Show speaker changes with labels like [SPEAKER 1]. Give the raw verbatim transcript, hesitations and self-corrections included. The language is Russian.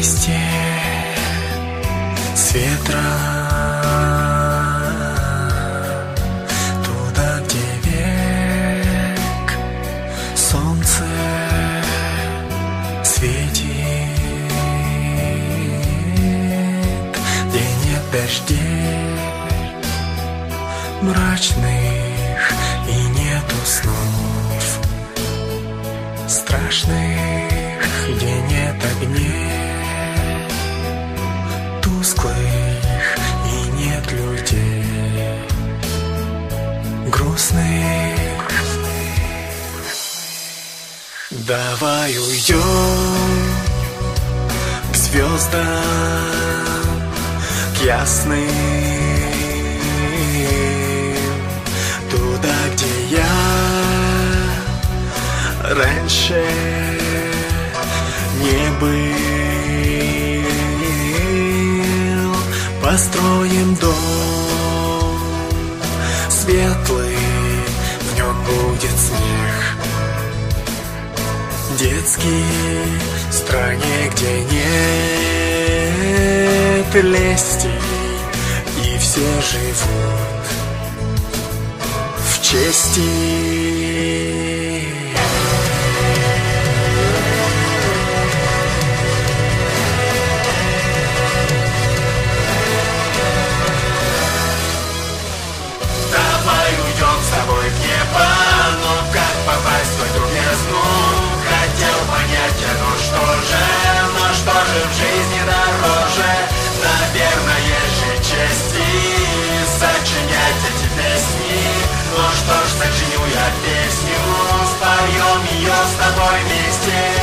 [SPEAKER 1] вместе с ветром туда, где век солнце светит, где нет дождей мрачных и нету снов страшных, где нет огней тусклых и нет людей грустных. Давай уйдем к звездам, к ясным, туда, где я раньше не был. Построим дом светлый, в нем будет смех детский, в стране, где нет лести, и все живут в чести.
[SPEAKER 2] Давай уйдем с тобой в небо, но как попасть в эту бездну? Хотел понять я, ну что же, но что же в жизни дороже? Наверное же чести сочинять эти песни. Ну что ж, сочиню я песню, споем ее с тобой вместе.